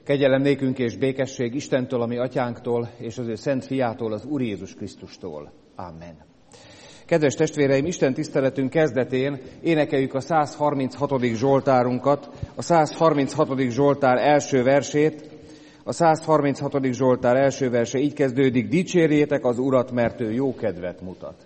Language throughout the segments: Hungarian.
Kegyelem nékünk és békesség Istentől, a mi atyánktól, és az ő szent fiától, az Úr Jézus Krisztustól. Amen. Kedves testvéreim, Isten tiszteletünk kezdetén énekeljük a 136. Zsoltárunkat, a 136. Zsoltár első versét. A 136. Zsoltár első verse így kezdődik: dicsérjétek az Urat, mert ő jó kedvet mutat.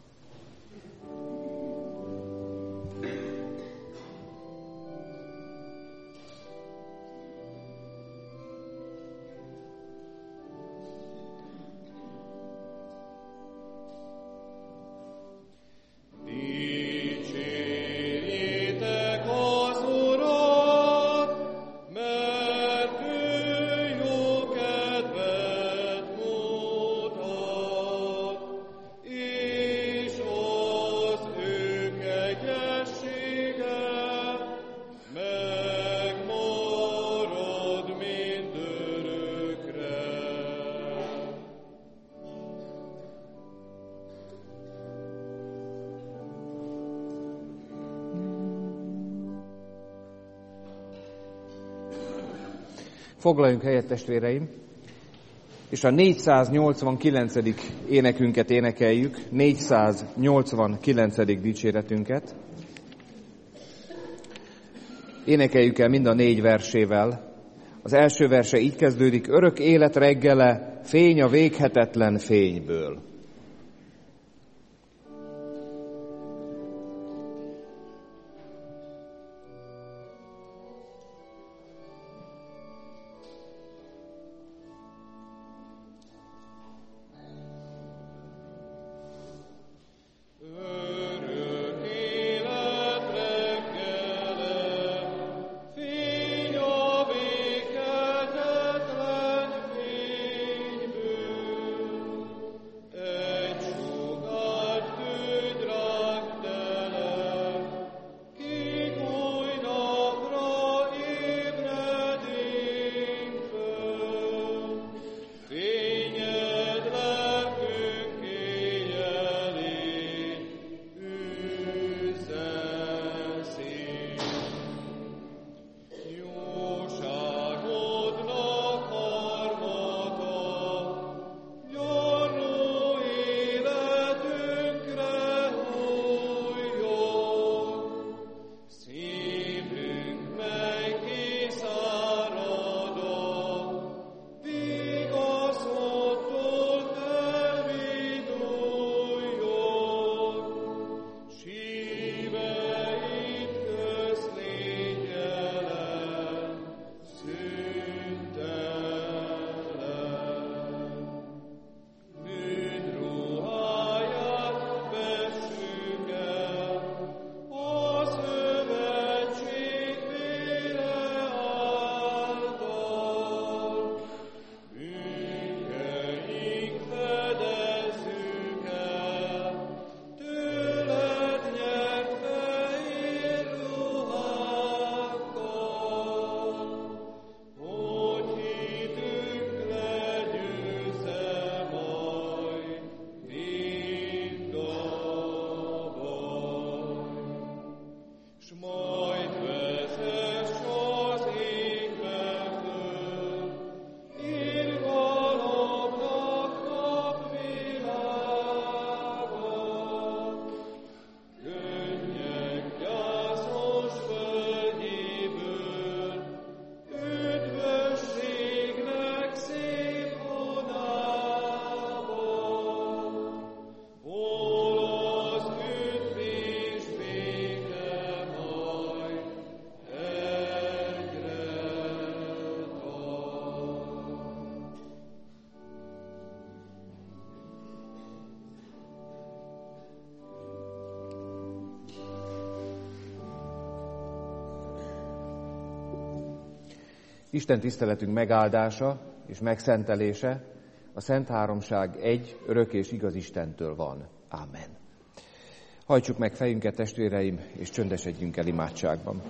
Foglaljunk helyet, testvéreim, és a 489. énekünket énekeljük, 489. dicséretünket. Énekeljük el mind a 4 versével. Az első verse így kezdődik: örök élet reggele, fény a véghetetlen fényből. Isten tiszteletünk megáldása és megszentelése a Szent Háromság egy örök és igaz Istentől van. Amen. Hajtsuk meg fejünket, testvéreim, és csöndesedjünk el imádságban.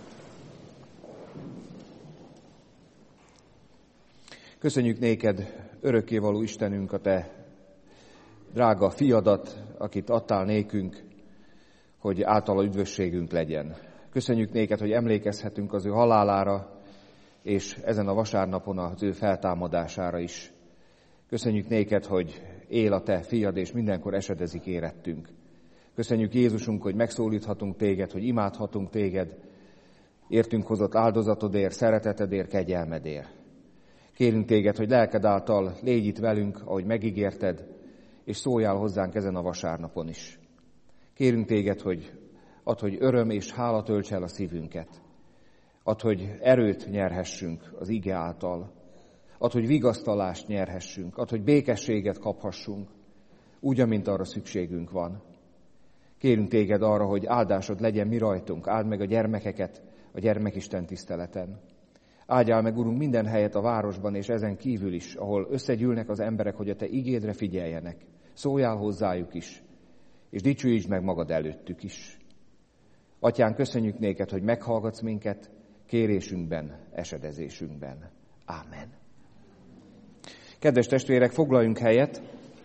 Köszönjük néked, örökkévaló Istenünk, a te drága fiadat, akit adtál nékünk, hogy általa üdvösségünk legyen. Köszönjük néked, hogy emlékezhetünk az ő halálára, és ezen a vasárnapon az ő feltámadására is. Köszönjük néked, hogy él a te fiad, és mindenkor esedezik érettünk. Köszönjük Jézusunk, hogy megszólíthatunk téged, hogy imádhatunk téged, értünk hozott áldozatodért, szeretetedért, kegyelmedért. Kérünk téged, hogy lelked által légy itt velünk, ahogy megígérted, és szóljál hozzánk ezen a vasárnapon is. Kérünk téged, hogy add, hogy öröm és hála tölts el a szívünket. Add, hogy erőt nyerhessünk az ige által. Add, hogy vigasztalást nyerhessünk. Add, hogy békességet kaphassunk, úgy, amint arra szükségünk van. Kérünk téged arra, hogy áldásod legyen mi rajtunk. Áld meg a gyermekeket a gyermekisten tiszteleten. Áldjál meg, Urunk, minden helyet a városban és ezen kívül is, ahol összegyűlnek az emberek, hogy a te igédre figyeljenek. Szóljál hozzájuk is, és dicsőítsd meg magad előttük is. Atyán, köszönjük néked, hogy meghallgatsz minket kérésünkben, esedezésünkben. Ámen. Kedves testvérek, foglaljunk helyet.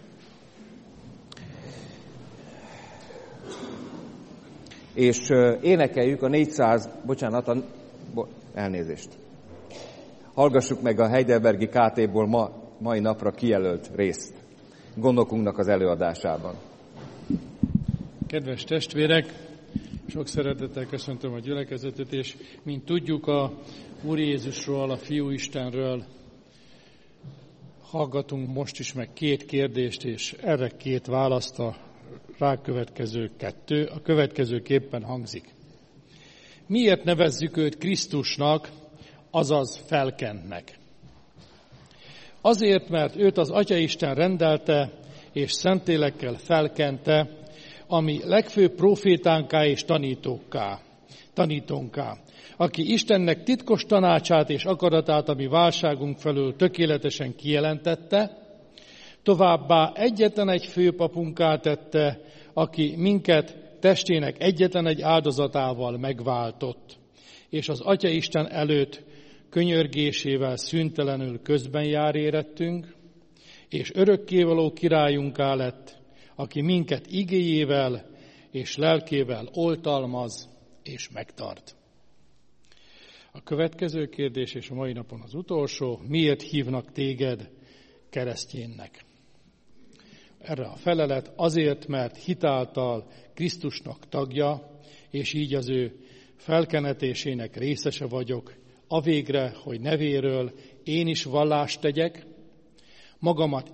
És énekeljük a 400, elnézést. Hallgassuk meg a Heidelbergi KT-ból mai napra kijelölt részt gondokunknak az előadásában. Kedves testvérek, sok szeretettel köszöntöm a gyülekezetet, és mint tudjuk, a Úr Jézusról, a Fiú Istenről hallgatunk most is meg 2 kérdést, és erre 2 választ, a rákövetkező 2, a következőképpen hangzik. Miért nevezzük őt Krisztusnak, azaz felkentnek? Azért, mert őt az Atyaisten rendelte, és Szentlélekkel felkente, ami legfőbb profétánká és tanítónká, aki Istennek titkos tanácsát és akaratát a mi válságunk felől tökéletesen kijelentette, továbbá egyetlen egy főpapunká tette, aki minket testének egyetlen egy áldozatával megváltott, és az Atyaisten előtt könyörgésével szüntelenül közben jár érettünk, és örökkévaló királyunká lett, aki minket igéjével és lelkével oltalmaz és megtart. A következő kérdés, és a mai napon az utolsó: miért hívnak téged kereszténynek? Erre a felelet: azért, mert hitáltal Krisztusnak tagja, és így az ő felkenetésének részese vagyok, avégre, hogy nevéről én is vallást tegyek, magamat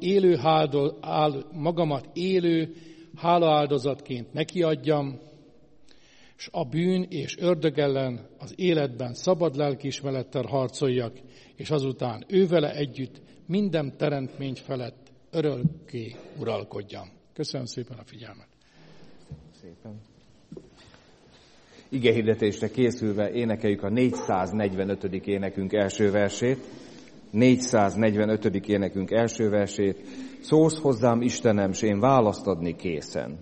élő hálaáldozatként nekiadjam, s a bűn és ördög ellen az életben szabad lelkiismerettel harcoljak, és azután ővele együtt minden teremtmény felett örökké uralkodjam. Köszönöm szépen a figyelmet. Szépen. Igehirdetésre készülve énekeljük a 445. énekünk első versét. 445. énekünk első versét. Szólsz hozzám, Istenem, s én választ adni készen.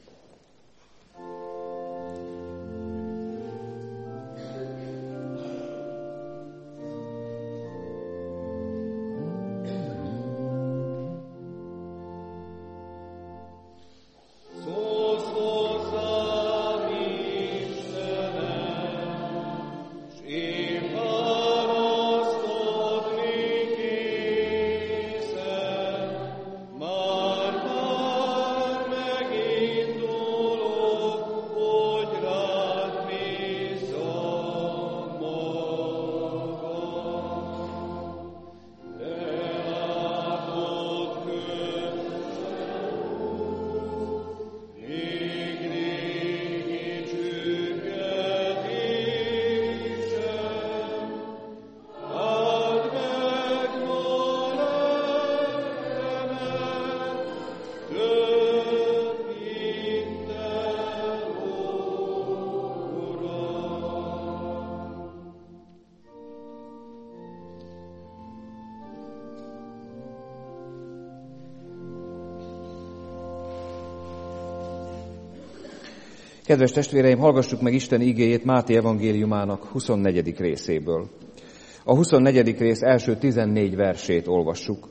Kedves testvéreim, hallgassuk meg Isten igéjét Máté evangéliumának 24. részéből. A 24. rész első 14 versét olvassuk.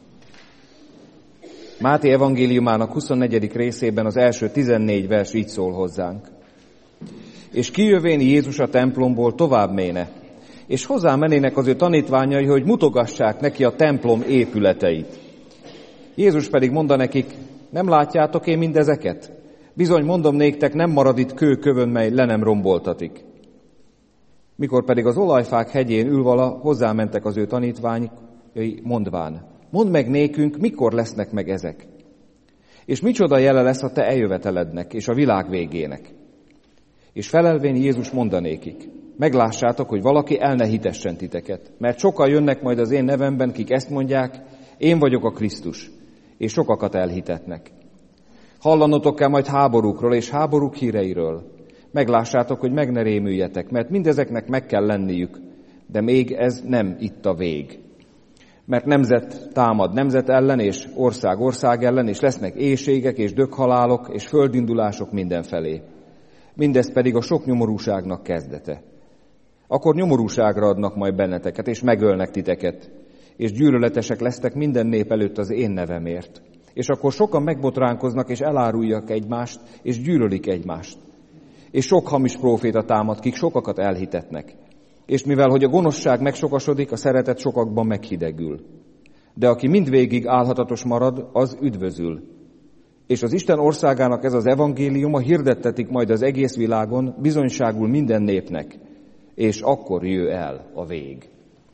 Máté evangéliumának 24. részében az első 14 vers így szól hozzánk. És kijövén Jézus a templomból tovább méne, és hozzá mennének az ő tanítványai, hogy mutogassák neki a templom épületeit. Jézus pedig mondta nekik, nem látjátok én mindezeket? Bizony mondom néktek, nem marad itt kő kövön, mely le nem romboltatik. Mikor pedig az olajfák hegyén ülvala, hozzámentek az ő tanítványai, mondván, mondd meg nékünk, mikor lesznek meg ezek? És micsoda jele lesz a te eljövetelednek és a világ végének? És felelvén Jézus mondanékik, meglássátok, hogy valaki el ne hitessen titeket, mert sokan jönnek majd az én nevemben, kik ezt mondják, én vagyok a Krisztus, és sokakat elhitetnek. Hallanotok kell majd háborúkról és háborúk híreiről. Meglássátok, hogy meg ne rémüljetek, mert mindezeknek meg kell lenniük, de még ez nem itt a vég. Mert nemzet támad nemzet ellen, és ország ország ellen, és lesznek éhségek és döghalálok, és földindulások mindenfelé. Mindez pedig a sok nyomorúságnak kezdete. Akkor nyomorúságra adnak majd benneteket, és megölnek titeket, és gyűlöletesek lesztek minden nép előtt az én nevemért. És akkor sokan megbotránkoznak, és elárulják egymást, és gyűlölik egymást. És sok hamis próféta támad, kik sokakat elhitetnek. És mivel, hogy a gonoszság megsokasodik, a szeretet sokakban meghidegül. De aki mindvégig álhatatos marad, az üdvözül. És az Isten országának ez az evangéliuma hirdettetik majd az egész világon, bizonyságul minden népnek, és akkor jöjj el a vég.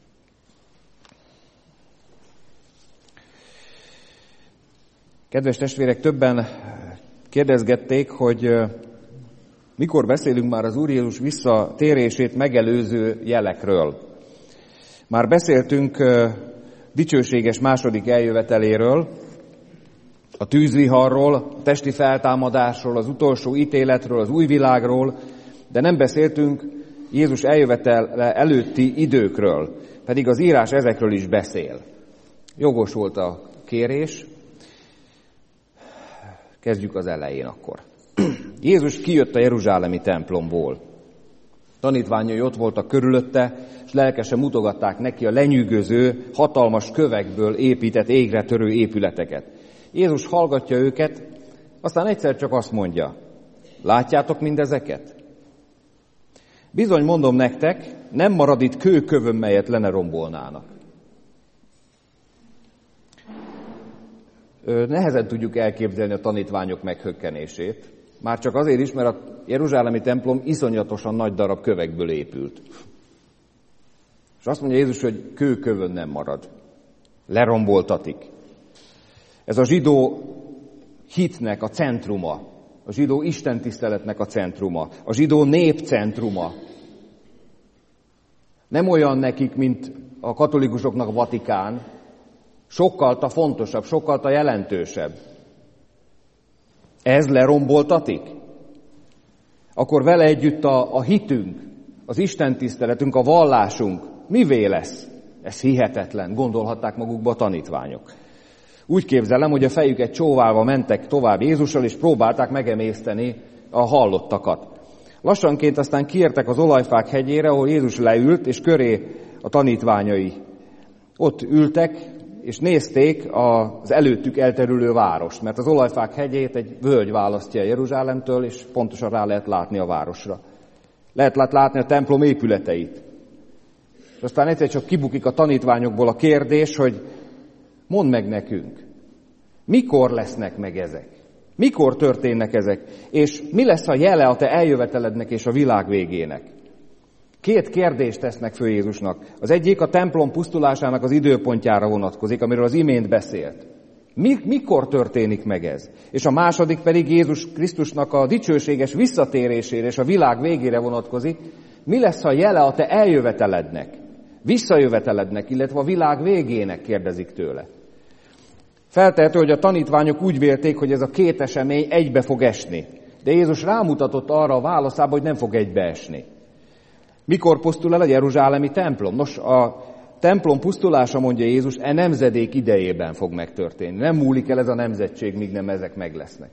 Kedves testvérek, többen kérdezgették, hogy mikor beszélünk már az Úr Jézus visszatérését megelőző jelekről. Már beszéltünk dicsőséges második eljöveteléről, a tűzviharról, a testi feltámadásról, az utolsó ítéletről, az új világról, de nem beszéltünk Jézus eljövetele előtti időkről, pedig az írás ezekről is beszél. Jogos volt a kérés. Kezdjük az elején akkor. Jézus kijött a jeruzsálemi templomból. Tanítványai ott voltak körülötte, és lelkesen mutogatták neki a lenyűgöző, hatalmas kövekből épített égre törő épületeket. Jézus hallgatja őket, aztán egyszer csak azt mondja, látjátok mindezeket? Bizony mondom nektek, nem marad itt kő kövön, melyet le ne rombolnának. Nehezen tudjuk elképzelni a tanítványok meghökkenését, már csak azért is, mert a jeruzsálemi templom iszonyatosan nagy darab kövekből épült. És azt mondja Jézus, hogy kő kövön nem marad, leromboltatik. Ez a zsidó hitnek a centruma, a zsidó istentiszteletnek a centruma, a zsidó nép centruma. Nem olyan nekik, mint a katolikusoknak a Vatikán, sokkal fontosabb, sokkal jelentősebb. Ez leromboltatik? Akkor vele együtt a hitünk, az istentiszteletünk, a vallásunk mivé lesz? Ez hihetetlen, gondolhatták magukba a tanítványok. Úgy képzelem, hogy a fejüket csóválva mentek tovább Jézussal, és próbálták megemészteni a hallottakat. Lassanként aztán kiértek az olajfák hegyére, ahol Jézus leült, és köré a tanítványai. Ott ültek, és nézték az előttük elterülő várost, mert az olajfák hegyét egy völgy választja Jeruzsálemtől, és pontosan rá lehet látni a városra. Lehet látni a templom épületeit. És aztán egyszer csak kibukik a tanítványokból a kérdés, hogy mondd meg nekünk, mikor lesznek meg ezek? Mikor történnek ezek? És mi lesz a jele a te eljövetelednek és a világ végének? Két kérdést tesznek föl Jézusnak. Az egyik a templom pusztulásának az időpontjára vonatkozik, amiről az imént beszélt. Mikor történik meg ez? És a második pedig Jézus Krisztusnak a dicsőséges visszatérésére és a világ végére vonatkozik. Mi lesz a jele a te eljövetelednek, visszajövetelednek, illetve a világ végének, kérdezik tőle. Feltehető, hogy a tanítványok úgy vélték, hogy ez a két esemény egybe fog esni. De Jézus rámutatott arra a válaszában, hogy nem fog egybeesni. Mikor pusztul el a jeruzsálemi templom? Nos, a templom pusztulása, mondja Jézus, nemzedék idejében fog megtörténni. Nem múlik el ez a nemzetség, míg nem ezek meg lesznek.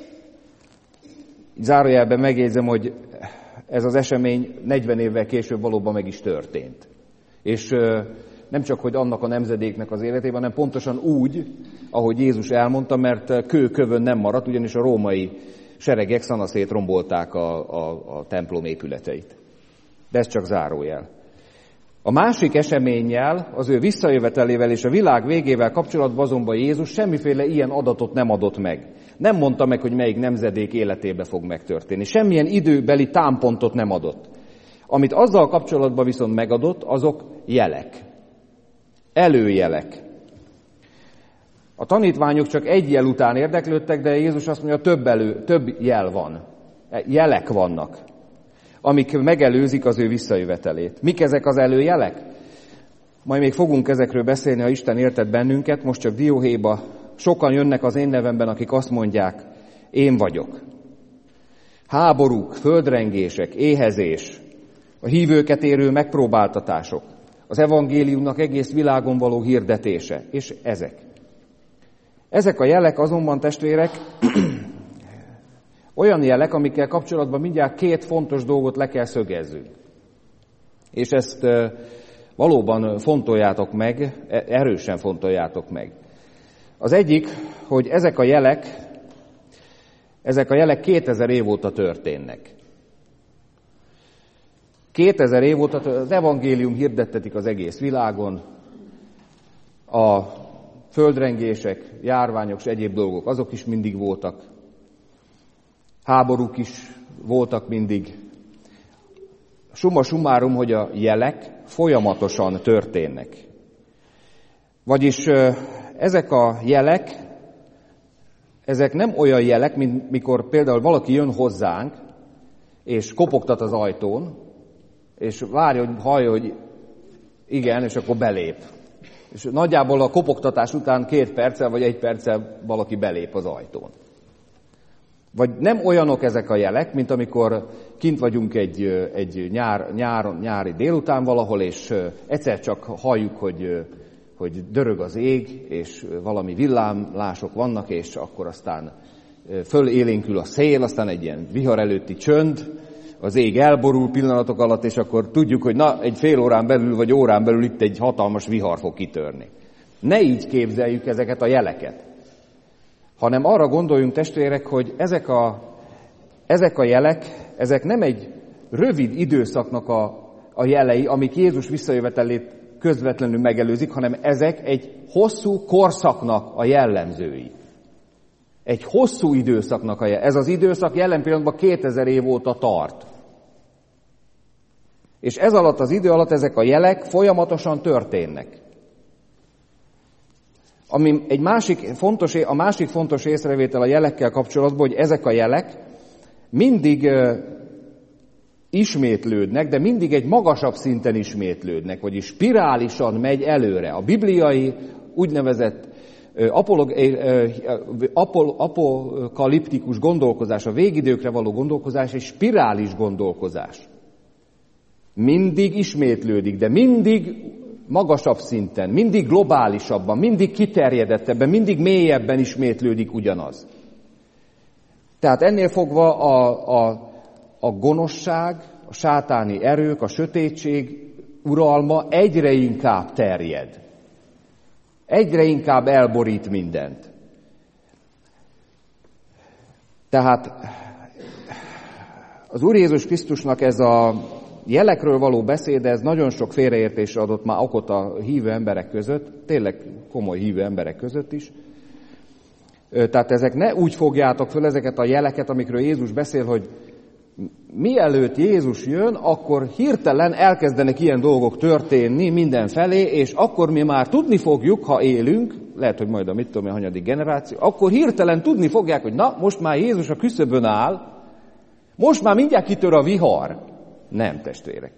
Zárójelben megjegyzem, hogy ez az esemény 40 évvel később valóban meg is történt. És nem csak, hogy annak a nemzedéknek az életében, hanem pontosan úgy, ahogy Jézus elmondta, mert kő kövön nem maradt, ugyanis a római seregek szanaszét rombolták a templom épületeit. De ez csak zárójel. A másik eseménnyel, az ő visszajövetelével és a világ végével kapcsolatban azonban Jézus semmiféle ilyen adatot nem adott meg. Nem mondta meg, hogy melyik nemzedék életébe fog megtörténni. Semmilyen időbeli támpontot nem adott. Amit azzal kapcsolatban viszont megadott, azok jelek. Előjelek. A tanítványok csak egy jel után érdeklődtek, de Jézus azt mondja, több jel van. Jelek vannak, amik megelőzik az ő visszajövetelét. Mik ezek az előjelek? Majd még fogunk ezekről beszélni, ha Isten érted bennünket, most csak dióhéjba. Sokan jönnek az én nevemben, akik azt mondják, én vagyok. Háborúk, földrengések, éhezés, a hívőket érő megpróbáltatások, az evangéliumnak egész világon való hirdetése, és ezek. Ezek a jelek azonban, testvérek, olyan jelek, amikkel kapcsolatban mindjárt két fontos dolgot le kell szögezzünk. És ezt valóban fontoljátok meg, erősen fontoljátok meg. Az egyik, hogy ezek a jelek 2000 év óta történnek. 2000 év óta az evangélium hirdettetik az egész világon, a földrengések, járványok és egyéb dolgok, azok is mindig voltak. Háborúk is voltak mindig. Summa summarum, hogy a jelek folyamatosan történnek. Vagyis ezek a jelek, ezek nem olyan jelek, mint mikor például valaki jön hozzánk, és kopogtat az ajtón, és várja, hogy hallja, hogy igen, és akkor belép. És nagyjából a kopogtatás után 2 perccel vagy 1 perccel valaki belép az ajtón. Vagy nem olyanok ezek a jelek, mint amikor kint vagyunk egy nyári délután valahol, és egyszer csak halljuk, hogy dörög az ég, és valami villámlások vannak, és akkor aztán fölélénkül a szél, aztán egy ilyen vihar előtti csönd, az ég elborul pillanatok alatt, és akkor tudjuk, hogy egy fél órán belül, vagy órán belül itt egy hatalmas vihar fog kitörni. Ne így képzeljük ezeket a jeleket, hanem arra gondoljunk, testvérek, hogy ezek a jelek, ezek nem egy rövid időszaknak a jelei, amik Jézus visszajövetelét közvetlenül megelőzik, hanem ezek egy hosszú korszaknak a jellemzői. Egy hosszú időszaknak ez az időszak jelen pillanatban 2000 év óta tart. És ez alatt az idő alatt ezek a jelek folyamatosan történnek. Ami a másik fontos észrevétel a jelekkel kapcsolatban, hogy ezek a jelek mindig ismétlődnek, de mindig egy magasabb szinten ismétlődnek, vagyis spirálisan megy előre. A bibliai úgynevezett apokaliptikus gondolkozás, a végidőkre való gondolkozás egy spirális gondolkozás. Mindig ismétlődik, de mindig magasabb szinten, mindig globálisabban, mindig kiterjedettebben, mindig mélyebben ismétlődik ugyanaz. Tehát ennél fogva a gonoszság, a sátáni erők, a sötétség uralma egyre inkább terjed. Egyre inkább elborít mindent. Tehát az Úr Jézus Krisztusnak ez a jelekről való beszéde, ez nagyon sok félreértésre adott már okot a hívő emberek között, tényleg komoly hívő emberek között is. Tehát ezek ne úgy fogjátok föl ezeket a jeleket, amikről Jézus beszél, hogy mielőtt Jézus jön, akkor hirtelen elkezdenek ilyen dolgok történni mindenfelé, és akkor mi már tudni fogjuk, ha élünk, lehet, hogy majd a hanyadik generáció, akkor hirtelen tudni fogják, hogy na, most már Jézus a küszöbön áll, most már mindjárt kitör a vihar. Nem, testvérek.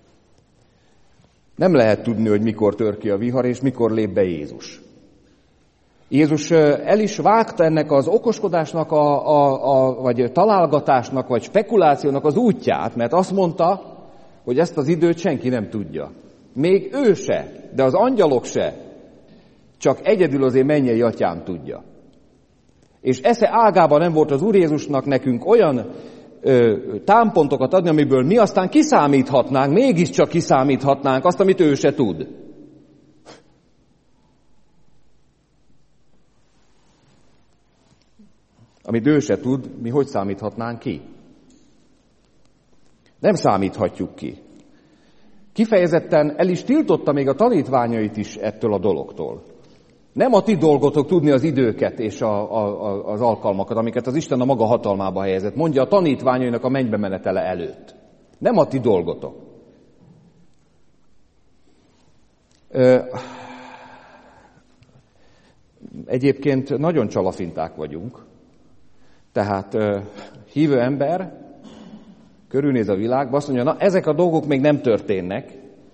Nem lehet tudni, hogy mikor tör ki a vihar, és mikor lép be Jézus. Jézus el is vágta ennek az okoskodásnak, vagy találgatásnak, vagy spekulációnak az útját, mert azt mondta, hogy ezt az időt senki nem tudja. Még ő se, de az angyalok se. Csak egyedül az én mennyei atyám tudja. És esze ágában nem volt az Úr Jézusnak nekünk olyan támpontokat adni, amiből mi aztán kiszámíthatnánk, mégiscsak kiszámíthatnánk azt, amit ő se tud. Amit ő se tud, mi hogy számíthatnánk ki? Nem számíthatjuk ki. Kifejezetten el is tiltotta még a tanítványait is ettől a dologtól. Nem a ti dolgotok tudni az időket és az alkalmakat, amiket az Isten a maga hatalmába helyezett. Mondja a tanítványainak a mennybe menetele előtt. Nem a ti dolgotok. Egyébként nagyon csalafinták vagyunk. Tehát hívő ember körülnéz a világba, azt mondja, na ezek a dolgok még nem történnek.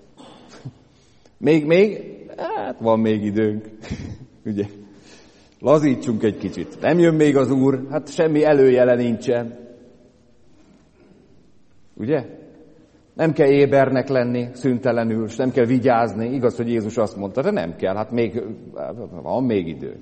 Hát van még időnk. Ugye? Lazítsunk egy kicsit. Nem jön még az Úr, hát semmi előjele nincsen. Ugye? Nem kell ébernek lenni szüntelenül, és nem kell vigyázni. Igaz, hogy Jézus azt mondta, de nem kell, hát van még időnk.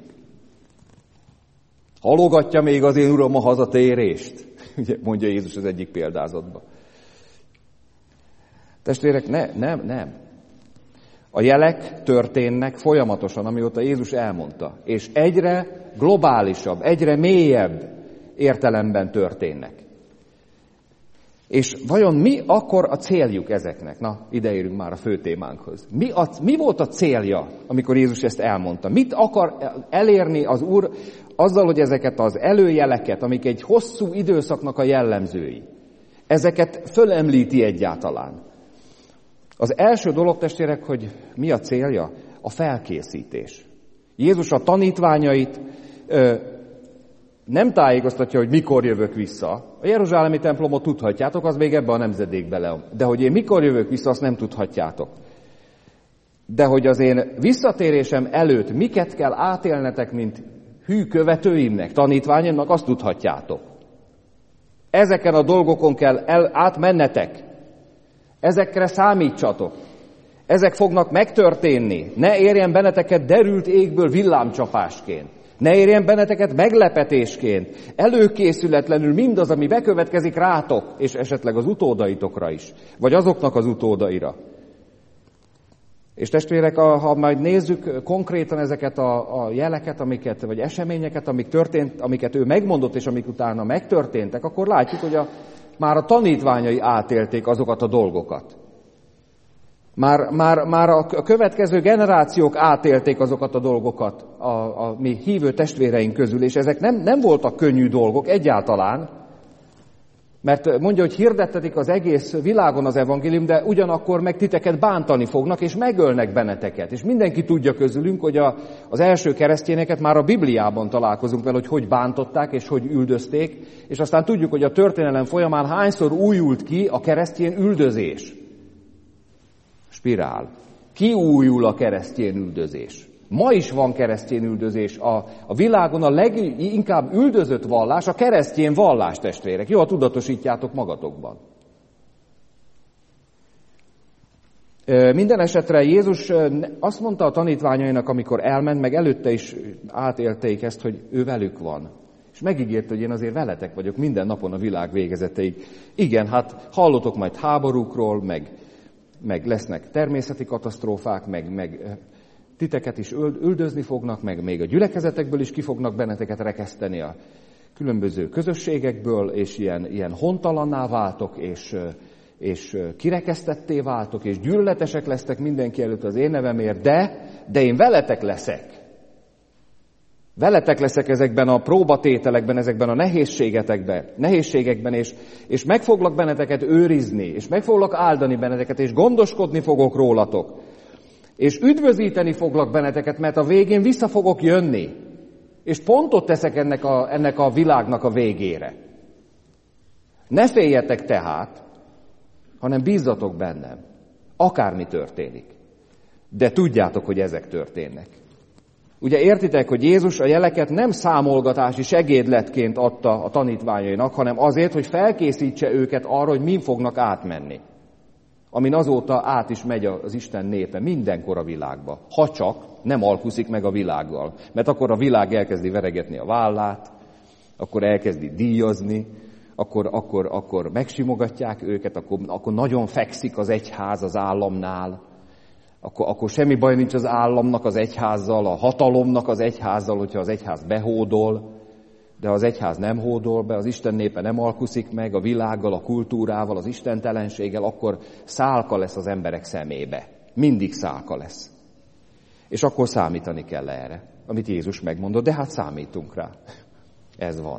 Halogatja még az én Uram a hazatérést, ugye, mondja Jézus az egyik példázatban. Testvérek, nem. A jelek történnek folyamatosan, amióta Jézus elmondta, és egyre globálisabb, egyre mélyebb értelemben történnek. És vajon mi akkor a céljuk ezeknek? Na, ideérünk már a fő témánkhoz. Mi volt a célja, amikor Jézus ezt elmondta? Mit akar elérni az Úr azzal, hogy ezeket az előjeleket, amik egy hosszú időszaknak a jellemzői, ezeket fölemlíti egyáltalán? Az első dolog, testvérek, hogy mi a célja? A felkészítés. Jézus a tanítványait nem tájékoztatja, hogy mikor jövök vissza. A jeruzsálemi templomot tudhatjátok, az még ebbe a nemzedékbe le. De hogy én mikor jövök vissza, azt nem tudhatjátok. De hogy az én visszatérésem előtt miket kell átélnetek, mint hű követőimnek, tanítványomnak, azt tudhatjátok. Ezeken a dolgokon kell átmennetek. Ezekre számítsatok. Ezek fognak megtörténni. Ne érjen benneteket derült égből villámcsapásként. Ne érjen benneteket meglepetésként. Előkészületlenül mindaz, ami bekövetkezik rátok, és esetleg az utódaitokra is. Vagy azoknak az utódaira. És testvérek, ha majd nézzük konkrétan ezeket a jeleket, vagy eseményeket, amiket ő megmondott, és amik utána megtörténtek, akkor látjuk, hogy már a tanítványai átélték azokat a dolgokat. Már a következő generációk átélték azokat a dolgokat a mi hívő testvéreink közül, és ezek nem voltak könnyű dolgok egyáltalán, mert mondja, hogy hirdettetik az egész világon az evangélium, de ugyanakkor meg titeket bántani fognak, és megölnek benneteket. És mindenki tudja közülünk, hogy az első keresztényeket már a Bibliában találkozunk vele, hogy bántották, és hogy üldözték, és aztán tudjuk, hogy a történelem folyamán hányszor újult ki a keresztény üldözés. Spirál. Kiújul a keresztény üldözés. Ma is van keresztény üldözés. A világon a leginkább üldözött vallás a keresztény vallás, testvérek. Jól tudatosítjátok magatokban. Minden esetre Jézus azt mondta a tanítványainak, amikor elment, meg előtte is átélték ezt, hogy ő velük van. És megígért, hogy én azért veletek vagyok minden napon a világ végezeteig. Igen, hát hallotok majd háborúkról, meg lesznek természeti katasztrófák, meg titeket is üldözni fognak, meg még a gyülekezetekből is ki fognak benneteket rekeszteni a különböző közösségekből, és ilyen hontalanná váltok, és kirekesztetté váltok, és gyűlöletesek lesztek mindenki előtt az én nevemért, de én veletek leszek. Veletek leszek ezekben a próbatételekben, ezekben a nehézségekben, és meg foglak benneteket őrizni, és meg foglak áldani benneteket, és gondoskodni fogok rólatok. És üdvözíteni foglak benneteket, mert a végén vissza fogok jönni. És pontot teszek ennek a világnak a végére. Ne féljetek tehát, hanem bízzatok bennem. Akármi történik. De tudjátok, hogy ezek történnek. Ugye értitek, hogy Jézus a jeleket nem számolgatási segédletként adta a tanítványainak, hanem azért, hogy felkészítse őket arra, hogy min fognak átmenni. Amin azóta át is megy az Isten népe mindenkor a világba. Ha csak nem alkuszik meg a világgal. Mert akkor a világ elkezdi veregetni a vállát, akkor elkezdi díjazni, akkor megsimogatják őket, akkor nagyon fekszik az egyház az államnál, akkor semmi baj nincs az államnak az egyházzal, a hatalomnak az egyházzal, hogyha az egyház behódol. De ha az egyház nem hódol be, az Isten népe nem alkuszik meg a világgal, a kultúrával, az istentelenséggel, akkor szálka lesz az emberek szemébe. Mindig szálka lesz. És akkor számítani kell erre, amit Jézus megmondott, de hát számítunk rá. Ez van.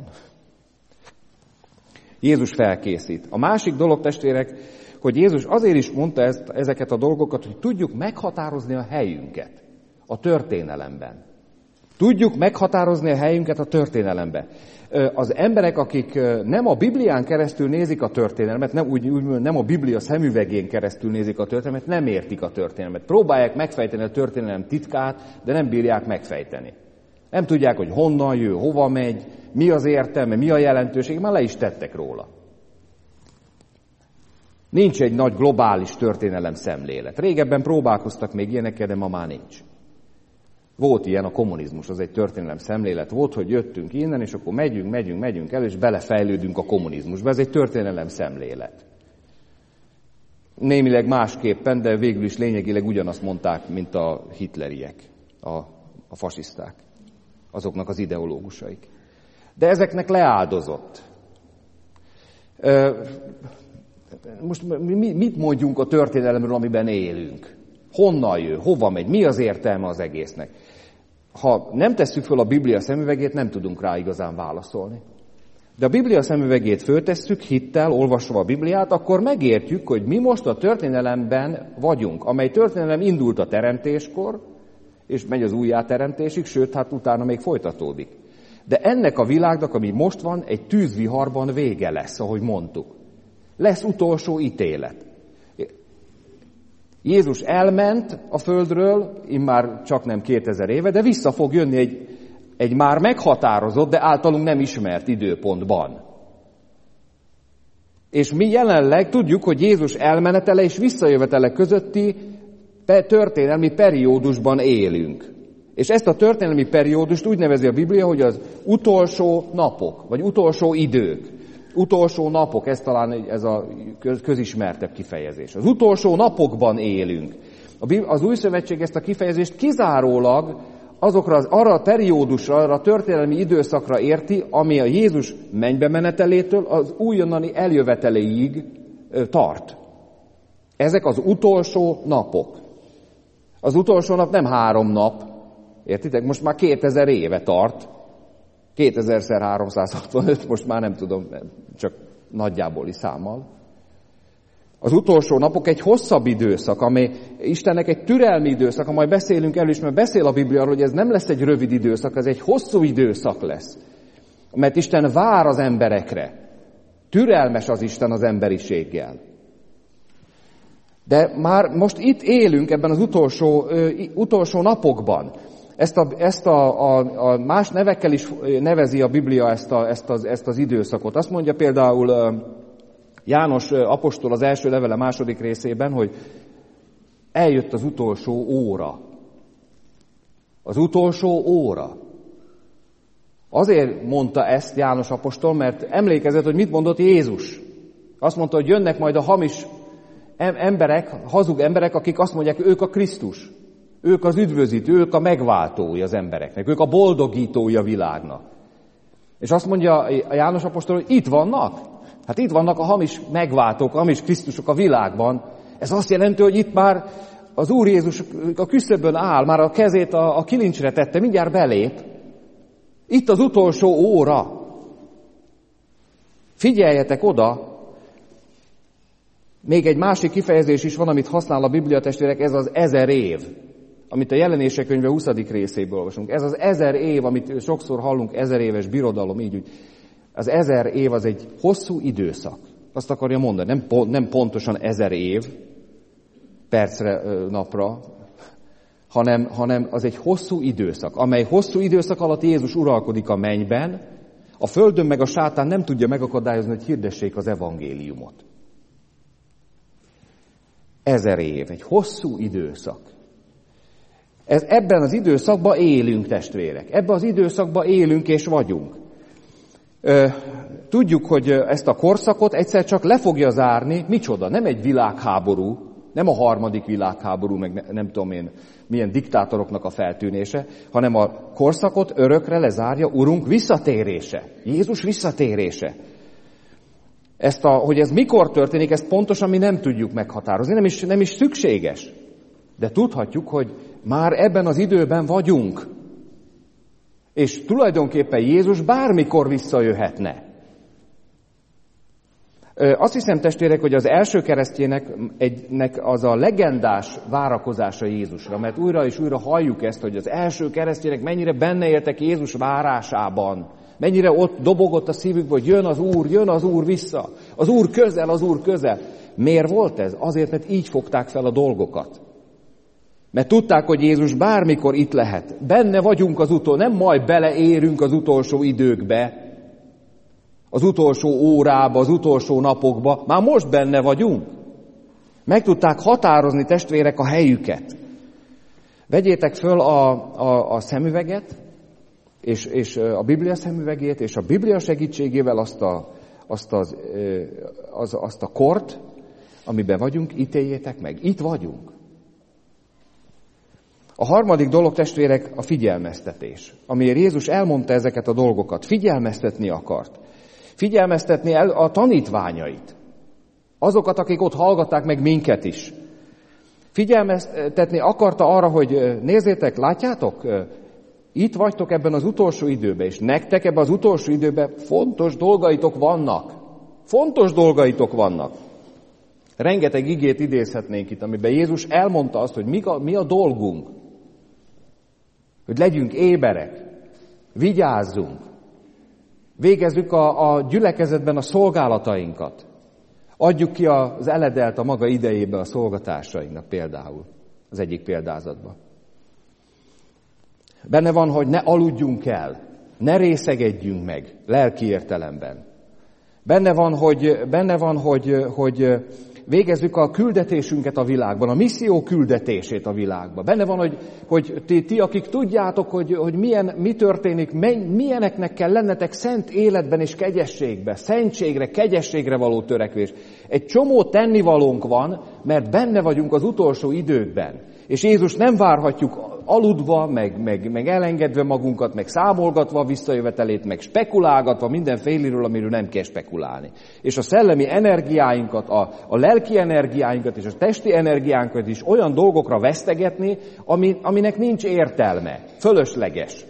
Jézus felkészít. A másik dolog, testvérek, hogy Jézus azért is mondta ezeket a dolgokat, hogy tudjuk meghatározni a helyünket a történelemben. Tudjuk meghatározni a helyünket a történelemben. Az emberek, akik nem a Biblián keresztül nézik a történelmet, nem a Biblia szemüvegén keresztül nézik a történelmet, nem értik a történelmet. Próbálják megfejteni a történelem titkát, de nem bírják megfejteni. Nem tudják, hogy honnan jön, hova megy, mi az értelme, mi a jelentőség, már le is tettek róla. Nincs egy nagy globális történelem szemlélet. Régebben próbálkoztak még ilyenekkel, de ma már nincs. Volt ilyen, a kommunizmus, az egy történelem szemlélet volt, hogy jöttünk innen, és akkor megyünk el, és belefejlődünk a kommunizmusba. Ez egy történelem szemlélet. Némileg másképpen, de végül is lényegileg ugyanazt mondták, mint a hitleriek, a fasiszták, azoknak az ideológusaik. De ezeknek leáldozott. Most mit mondjunk a történelemről, amiben élünk? Honnan jön? Hova megy? Mi az értelme az egésznek? Ha nem tesszük föl a Biblia szemüvegét, nem tudunk rá igazán válaszolni. De a Biblia szemüvegét föltesszük, hittel, olvasva a Bibliát, akkor megértjük, hogy mi most a történelemben vagyunk, amely történelem indult a teremtéskor, és megy az újjáteremtésig, sőt, hát utána még folytatódik. De ennek a világnak, ami most van, egy tűzviharban vége lesz, ahogy mondtuk. Lesz utolsó ítélet. Jézus elment a földről, immár csak nem 2000 éve, de vissza fog jönni egy már meghatározott, de általunk nem ismert időpontban. És mi jelenleg tudjuk, hogy Jézus elmenetele és visszajövetele közötti történelmi periódusban élünk. És ezt a történelmi periódust úgy nevezi a Biblia, hogy az utolsó napok, vagy utolsó idők. Utolsó napok, ez a közismertebb kifejezés. Az utolsó napokban élünk. Az Új Szövetség ezt a kifejezést kizárólag arra a periódusra, arra a történelmi időszakra érti, ami a Jézus mennybe menetelétől az újonnani eljöveteléig tart. Ezek az utolsó napok. Az utolsó nap nem 3 nap, értitek? Most már 2000 éve tart. 2000x365, most már nem tudom, csak nagyjából számmal. Az utolsó napok egy hosszabb időszak, amely Istennek egy türelmi időszak, majd beszélünk elő is, mert beszél a Biblia arról, hogy ez nem lesz egy rövid időszak, ez egy hosszú időszak lesz. Mert Isten vár az emberekre. Türelmes az Isten az emberiséggel. De már most itt élünk ebben az utolsó napokban. Ezt a más nevekkel is nevezi a Biblia ezt az időszakot. Azt mondja például János apostol az első levele második részében, hogy eljött az utolsó óra. Az utolsó óra. Azért mondta ezt János apostol, mert emlékezett, hogy mit mondott Jézus. Azt mondta, hogy jönnek majd a hamis emberek, hazug emberek, akik azt mondják, ők a Krisztus. Ők az üdvözítő, ők a megváltói az embereknek, ők a boldogítói a világnak. És azt mondja a János apostol, hogy itt vannak. Hát itt vannak a hamis megváltók, a hamis Krisztusok a világban. Ez azt jelenti, hogy itt már az Úr Jézus a küszöbön áll, már a kezét a kilincsre tette, mindjárt belép. Itt az utolsó óra. Figyeljetek oda! Még egy másik kifejezés is van, amit használ a Biblia, testvérek, ez az 1000 év. Amit a Jelenések könyve 20. részéből olvasunk. Ez az 1000 év, amit sokszor hallunk, 1000 éves birodalom, így úgy. Az 1000 év az egy hosszú időszak. Azt akarja mondani, nem pontosan 1000 év, percre, napra, hanem az egy hosszú időszak, amely hosszú időszak alatt Jézus uralkodik a mennyben, a földön meg a sátán nem tudja megakadályozni, hogy hirdessék az evangéliumot. 1000 év, egy hosszú időszak. Ebben az időszakban élünk, testvérek. Ebben az időszakban élünk és vagyunk. Tudjuk, hogy ezt a korszakot egyszer csak le fogja zárni. Micsoda? Nem egy világháború, Nem a harmadik világháború, meg nem tudom én, milyen diktátoroknak a feltűnése, hanem a korszakot örökre lezárja Urunk visszatérése. Jézus visszatérése. Hogy ez mikor történik, ezt pontosan mi nem tudjuk meghatározni, nem is szükséges. De tudhatjuk, hogy már ebben az időben vagyunk. És tulajdonképpen Jézus bármikor visszajöhetne. Azt hiszem, testvérek, hogy az első keresztjének az a legendás várakozása Jézusra, mert újra és újra halljuk ezt, hogy az első keresztjének mennyire benne éltek Jézus várásában, mennyire ott dobogott a szívükbe, hogy jön az Úr vissza, az Úr közel. Miért volt ez? Azért, mert így fogták fel a dolgokat. Mert tudták, hogy Jézus bármikor itt lehet. Benne vagyunk nem majd beleérünk az utolsó időkbe, az utolsó órába, az utolsó napokba, már most benne vagyunk. Meg tudták határozni, testvérek, a helyüket. Vegyétek föl a szemüveget, és a Biblia szemüvegét, és a Biblia segítségével azt a kort, amiben vagyunk, ítéljétek meg. Itt vagyunk. A harmadik dolog, testvérek, a figyelmeztetés. Amiért Jézus elmondta ezeket a dolgokat. Figyelmeztetni akart. Figyelmeztetni el a tanítványait. Azokat, akik ott hallgatták meg minket is. Figyelmeztetni akarta arra, hogy nézzétek, látjátok, itt vagytok ebben az utolsó időben, és nektek ebben az utolsó időben fontos dolgaitok vannak. Fontos dolgaitok vannak. Rengeteg igét idézhetnénk itt, amiben Jézus elmondta azt, hogy mi a dolgunk. Hogy legyünk éberek, vigyázzunk, végezzük a gyülekezetben a szolgálatainkat. Adjuk ki az eledelt a maga idejébe a szolgatársainknak például, az egyik példázatban. Benne van, hogy ne aludjunk el, ne részegedjünk meg lelki értelemben. Benne van, hogy végezzük a küldetésünket a világban, a misszió küldetését a világban. Benne van, hogy ti akik tudjátok, hogy mi történik, milyeneknek kell lennetek szent életben és kegyességben, szentségre, kegyességre való törekvés. Egy csomó tennivalónk van, mert benne vagyunk az utolsó időkben. És Jézus nem várhatjuk aludva, meg elengedve magunkat, meg számolgatva a visszajövetelét, meg spekulálgatva mindenféléről, amiről nem kell spekulálni. És a szellemi energiáinkat, a lelki energiáinkat és a testi energiánkat is olyan dolgokra vesztegetni, aminek nincs értelme, fölösleges.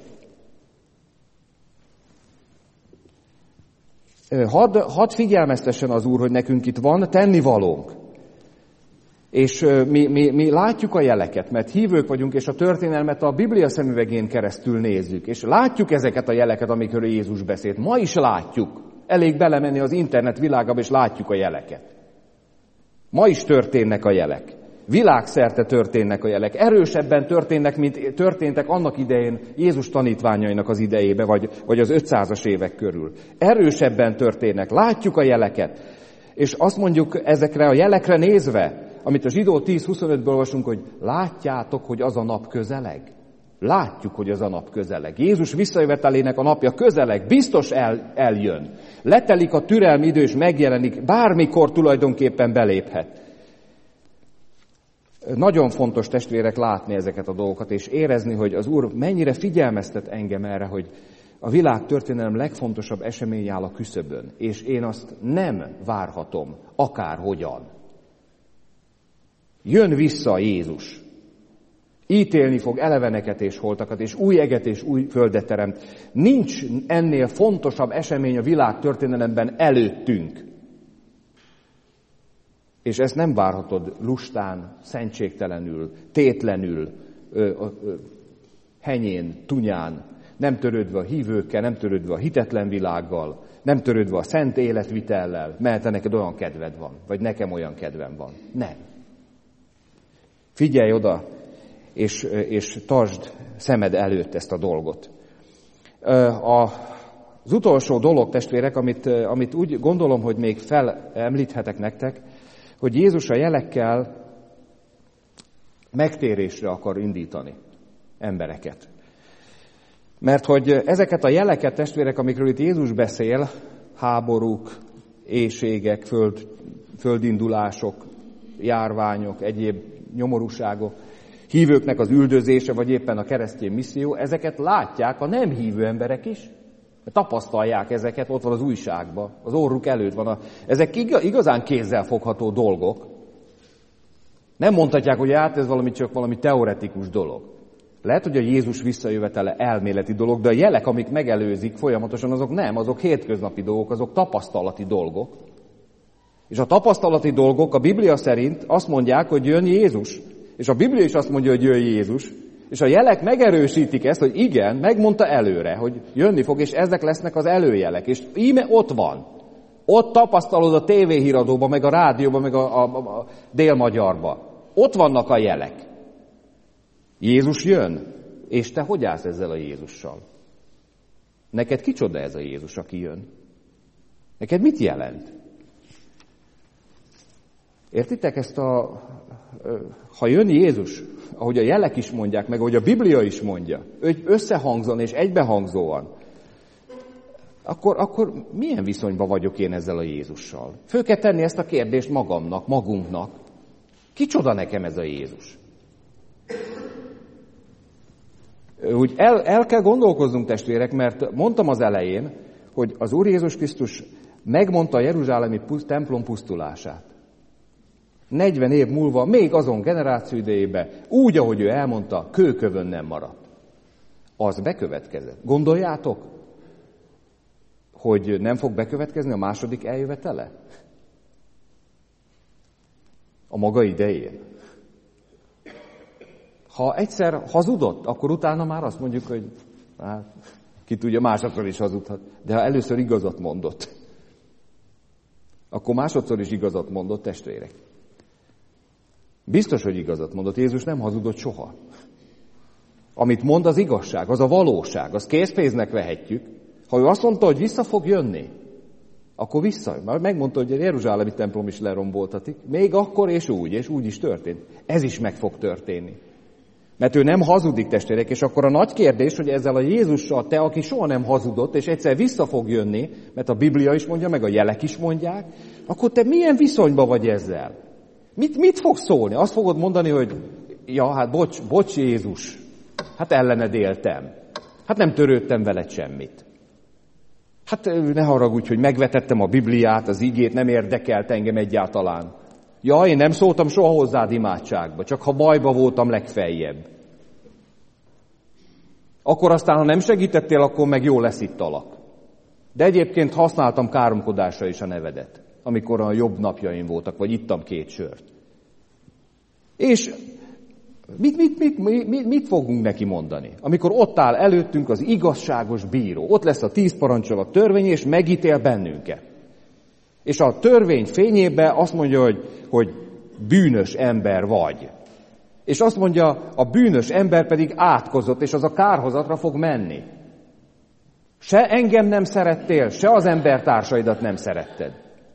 Hadd figyelmeztessen az Úr, hogy nekünk itt van tennivalónk. És mi látjuk a jeleket, mert hívők vagyunk, és a történelmet a Biblia szemüvegén keresztül nézzük. És látjuk ezeket a jeleket, amikről Jézus beszélt. Ma is látjuk. Elég belemenni az internet világába, és látjuk a jeleket. Ma is történnek a jelek. Világszerte történnek a jelek. Erősebben történnek, mint történtek annak idején Jézus tanítványainak az idejébe, vagy az 500-as évek körül. Erősebben történnek. Látjuk a jeleket. És azt mondjuk ezekre a jelekre nézve, amit a Zsidó 10.25-ből olvasunk, hogy látjátok, hogy az a nap közeleg. Látjuk, hogy az a nap közeleg. Jézus visszajövetelének a napja közeleg, biztos eljön. Letelik a türelmi idő, és megjelenik, bármikor tulajdonképpen beléphet. Nagyon fontos, testvérek, látni ezeket a dolgokat, és érezni, hogy az Úr mennyire figyelmeztet engem erre, hogy a világ történelem legfontosabb esemény áll a küszöbön, és én azt nem várhatom, akárhogyan. Jön vissza Jézus. Ítélni fog eleveneket és holtakat, és új eget és új földet teremt. Nincs ennél fontosabb esemény a világ történelemben előttünk. És ezt nem várhatod lustán, szentségtelenül, tétlenül, henyén, tunyán, nem törődve a hívőkkel, nem törődve a hitetlen világgal, nem törődve a szent életvitellel, mert te neked olyan kedved van, vagy nekem olyan kedvem van. Nem. Figyelj oda, és tartsd szemed előtt ezt a dolgot. Az utolsó dolog, testvérek, amit úgy gondolom, hogy még felemlíthetek nektek, hogy Jézus a jelekkel megtérésre akar indítani embereket. Mert hogy ezeket a jeleket, testvérek, amikről itt Jézus beszél, háborúk, éhségek, földindulások, járványok, egyéb nyomorúságok, hívőknek az üldözése, vagy éppen a keresztény misszió, ezeket látják a nem hívő emberek is. Tapasztalják ezeket, ott van az újságban, az orruk előtt van. Ezek igazán kézzelfogható dolgok. Nem mondhatják, hogy ez csak valami teoretikus dolog. Lehet, hogy a Jézus visszajövetele elméleti dolog, de a jelek, amik megelőzik folyamatosan, azok nem, azok hétköznapi dolgok, azok tapasztalati dolgok. És a tapasztalati dolgok a Biblia szerint azt mondják, hogy jön Jézus. És a Biblia is azt mondja, hogy jön Jézus. És a jelek megerősítik ezt, hogy igen, megmondta előre, hogy jönni fog, és ezek lesznek az előjelek. És íme ott van. Ott tapasztalod a tévéhíradóban, meg a rádióban, meg a délmagyarban. Ott vannak a jelek. Jézus jön. És te hogy állsz ezzel a Jézussal? Neked kicsoda ez a Jézus, aki jön? Neked mit jelent? Értitek ezt ha jön Jézus, ahogy a jelek is mondják, meg ahogy a Biblia is mondja, hogy összehangzóan és egybehangzóan, akkor milyen viszonyban vagyok én ezzel a Jézussal? Föl kell tenni ezt a kérdést magamnak, magunknak. Kicsoda nekem ez a Jézus? Úgy el kell gondolkoznunk, testvérek, mert mondtam az elején, hogy az Úr Jézus Krisztus megmondta a jeruzsálemi templom pusztulását. 40 év múlva, még azon generáció idejében, úgy, ahogy ő elmondta, kőkövön nem maradt. Az bekövetkezett. Gondoljátok, hogy nem fog bekövetkezni a második eljövetele? A maga idején. Ha egyszer hazudott, akkor utána már azt mondjuk, hogy ki tudja, másodszor is hazudhat. De ha először igazat mondott, akkor másodszor is igazat mondott, testvérek. Biztos, hogy igazat mondott. Jézus nem hazudott soha. Amit mond, az igazság, az a valóság, az készpénznek vehetjük. Ha ő azt mondta, hogy vissza fog jönni, akkor vissza. Már megmondta, hogy a jeruzsálemi templom is leromboltatik. Még akkor és úgy is történt. Ez is meg fog történni. Mert ő nem hazudik, testvérek, és akkor a nagy kérdés, hogy ezzel a Jézussal te, aki soha nem hazudott, és egyszer vissza fog jönni, mert a Biblia is mondja, meg a jelek is mondják, akkor te milyen viszonyban vagy ezzel? Mit fogsz szólni? Azt fogod mondani, hogy hát bocs Jézus, hát ellened éltem. Hát nem törődtem veled semmit. Hát ne haragudj, hogy megvetettem a Bibliát, az igét, nem érdekelt engem egyáltalán. Ja, én nem szóltam soha hozzád imádságba, csak ha bajba voltam legfeljebb. Akkor aztán, ha nem segítettél, akkor meg jól leszittalak. De egyébként használtam káromkodásra is a nevedet, amikor a jobb napjaim voltak, vagy ittam 2 sört. És mit fogunk neki mondani? Amikor ott áll előttünk az igazságos bíró, ott lesz a 10 parancsolat törvény, és megítél bennünket. És a törvény fényében azt mondja, hogy bűnös ember vagy. És azt mondja, a bűnös ember pedig átkozott, és az a kárhozatra fog menni. Se engem nem szerettél, se az embertársaidat nem szeretted.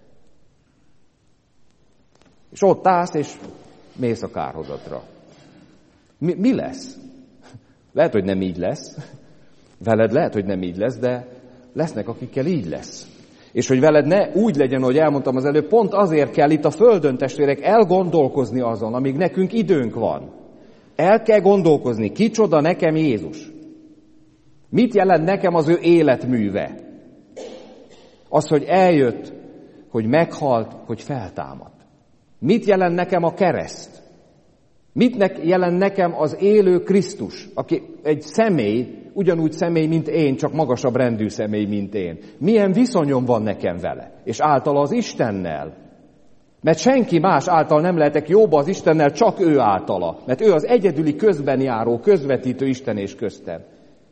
És ott állsz, és mész a kárhozatra. Mi lesz? Lehet, hogy nem így lesz. Veled lehet, hogy nem így lesz, de lesznek, akikkel így lesz. És hogy veled ne úgy legyen, ahogy elmondtam az előbb, pont azért kell itt a földön, testvérek, elgondolkozni azon, amíg nekünk időnk van. El kell gondolkozni, kicsoda nekem Jézus. Mit jelent nekem az ő életműve? Az, hogy eljött, hogy meghalt, hogy feltámadt. Mit jelent nekem a kereszt? Mit jelent nekem az élő Krisztus, aki egy személy, ugyanúgy személy, mint én, csak magasabb rendű személy, mint én. Milyen viszonyom van nekem vele, és általa az Istennel. Mert senki más által nem lehetek jóba az Istennel, csak ő általa. Mert ő az egyedüli közbenjáró, közvetítő Isten és köztem.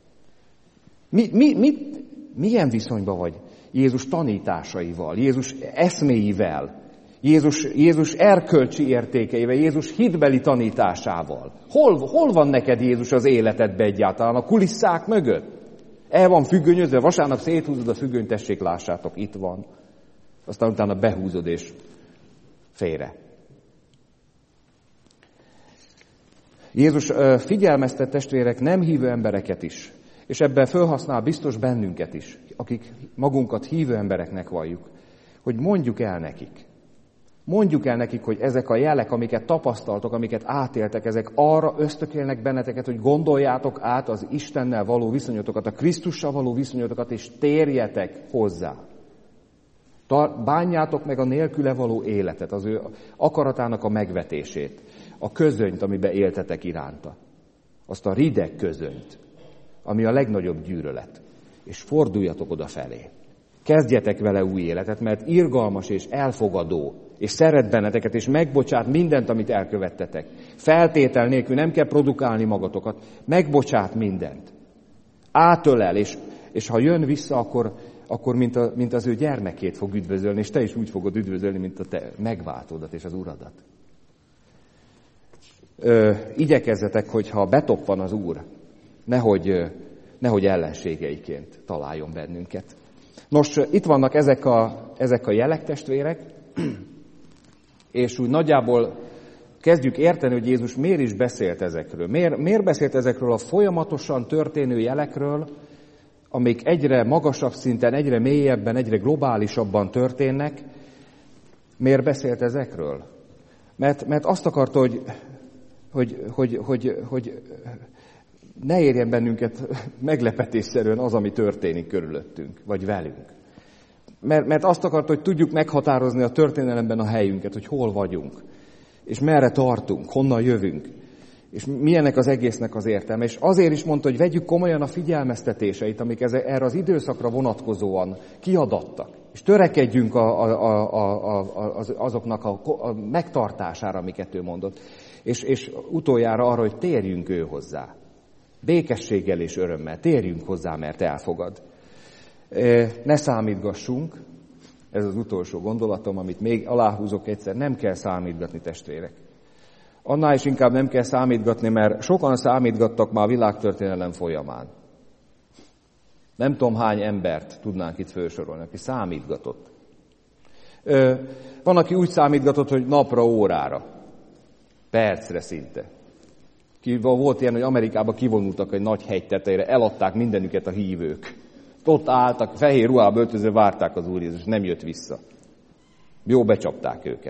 Milyen viszonyban vagy Jézus tanításaival, Jézus eszméivel, Jézus erkölcsi értékeivel, Jézus hitbeli tanításával? Hol van neked Jézus az életedbe egyáltalán? A kulisszák mögött? El van függönyözve, vasárnap széthúzod a függönyt, tessék, lássátok, itt van. Aztán utána behúzod és félre. Jézus figyelmeztet, testvérek, nem hívő embereket is, és ebben felhasznál biztos bennünket is, akik magunkat hívő embereknek valljuk, hogy mondjuk el nekik. Mondjuk el nekik, hogy ezek a jelek, amiket tapasztaltok, amiket átéltek, ezek arra ösztökélnek benneteket, hogy gondoljátok át az Istennel való viszonyotokat, a Krisztussal való viszonyotokat, és térjetek hozzá. Bánjátok meg a nélküle való életet, az ő akaratának a megvetését, a közönyt, amiben éltetek iránta. Azt a rideg közönyt, ami a legnagyobb gyűlölet. És forduljatok oda felé. Kezdjetek vele új életet, mert irgalmas és elfogadó, és szeret benneteket, és megbocsát mindent, amit elkövettetek. Feltétel nélkül nem kell produkálni magatokat, megbocsát mindent. Átölel, és ha jön vissza, akkor mint az ő gyermekét fog üdvözölni, és te is úgy fogod üdvözölni, mint a te megváltódat és az Uradat. Igyekezzetek, hogyha betoppan az Úr, nehogy ellenségeiként találjon bennünket. Nos, itt vannak ezek a jelek, testvérek, és úgy nagyjából kezdjük érteni, hogy Jézus miért is beszélt ezekről. Miért beszélt ezekről a folyamatosan történő jelekről, amik egyre magasabb szinten, egyre mélyebben, egyre globálisabban történnek. Miért beszélt ezekről? Mert azt akarta, hogy ne érjen bennünket meglepetésszerűen az, ami történik körülöttünk, vagy velünk. Mert azt akarta, hogy tudjuk meghatározni a történelemben a helyünket, hogy hol vagyunk, és merre tartunk, honnan jövünk, és milyennek az egésznek az értelme. És azért is mondta, hogy vegyük komolyan a figyelmeztetéseit, amik erre az időszakra vonatkozóan kiadattak, és törekedjünk azoknak a megtartására, amiket ő mondott, és utoljára arra, hogy térjünk ő hozzá. Békességgel és örömmel térjünk hozzá, mert elfogad. Ne számítgassunk, ez az utolsó gondolatom, amit még aláhúzok egyszer, nem kell számítgatni, testvérek. Annál is inkább nem kell számítgatni, mert sokan számítgattak már a világtörténelem folyamán. Nem tudom, hány embert tudnánk itt felsorolni, aki számítgatott. Van, aki úgy számítgatott, hogy napra, órára, percre szinte. Volt ilyen, hogy Amerikában kivonultak egy nagy hegy tetejére, eladták mindenüket a hívők. Ott álltak, fehér ruhába öltözve, várták az Úr Jézus, nem jött vissza. Jó becsapták őket.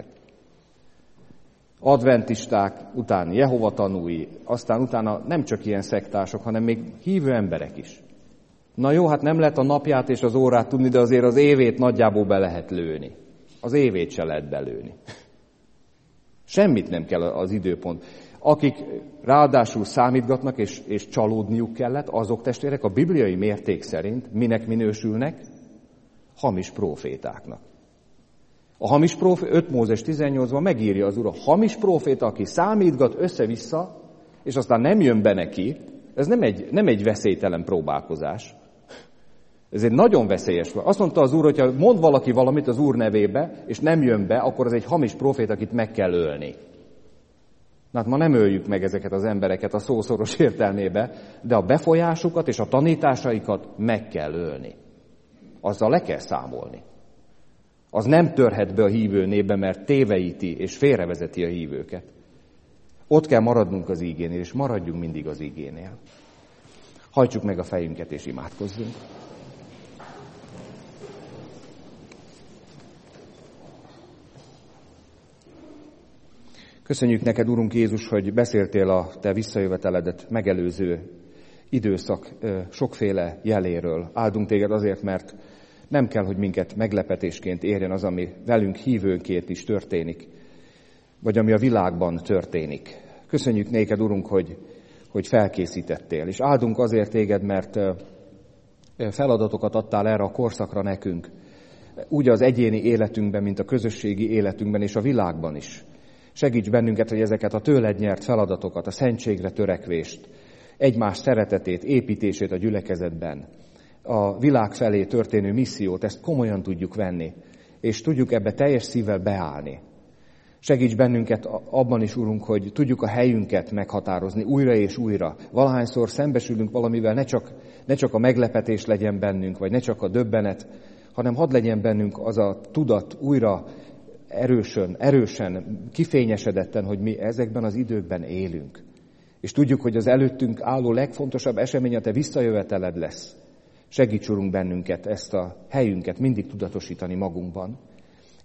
Adventisták, utána Jehova tanúi, aztán utána nem csak ilyen szektások, hanem még hívő emberek is. Na jó, hát nem lehet a napját és az órát tudni, de azért az évét nagyjából be lehet lőni. Az évét se lehet belőni. Semmit nem kell az időpont. Akik ráadásul számítgatnak és csalódniuk kellett, azok, testvérek, a bibliai mérték szerint minek minősülnek? Hamis prófétáknak. A hamis próféta, 5 Mózes 18-ban megírja az Úr, a hamis próféta, aki számítgat össze-vissza, és aztán nem jön be neki, ez nem egy veszélytelen próbálkozás. Ez egy nagyon veszélyes. Azt mondta az Úr, hogyha mond valaki valamit az Úr nevébe, és nem jön be, akkor ez egy hamis próféta, akit meg kell ölni. Na hát ma nem öljük meg ezeket az embereket a szószoros értelmébe, de a befolyásukat és a tanításaikat meg kell ölni. Azzal le kell számolni. Az nem törhet be a hívő névbe, mert téveíti és félrevezeti a hívőket. Ott kell maradnunk az ígénél, és maradjunk mindig az ígénél. Hajtsuk meg a fejünket és imádkozzunk. Köszönjük neked, Urunk Jézus, hogy beszéltél a te visszajöveteledet megelőző időszak sokféle jeléről. Áldunk téged azért, mert nem kell, hogy minket meglepetésként érjen az, ami velünk hívőnként is történik, vagy ami a világban történik. Köszönjük néked, Urunk, hogy felkészítettél. És áldunk azért téged, mert feladatokat adtál erre a korszakra nekünk, úgy az egyéni életünkben, mint a közösségi életünkben és a világban is. Segíts bennünket, hogy ezeket a tőled nyert feladatokat, a szentségre törekvést, egymás szeretetét, építését a gyülekezetben, a világ felé történő missziót, ezt komolyan tudjuk venni, és tudjuk ebbe teljes szívvel beállni. Segíts bennünket abban is, Urunk, hogy tudjuk a helyünket meghatározni újra és újra. Valahányszor szembesülünk valamivel, ne csak a meglepetés legyen bennünk, vagy ne csak a döbbenet, hanem hadd legyen bennünk az a tudat újra erősen, kifényesedetten, hogy mi ezekben az időkben élünk. És tudjuk, hogy az előttünk álló legfontosabb esemény a te visszajöveteled lesz. Segíts, Urunk, bennünket ezt a helyünket mindig tudatosítani magunkban.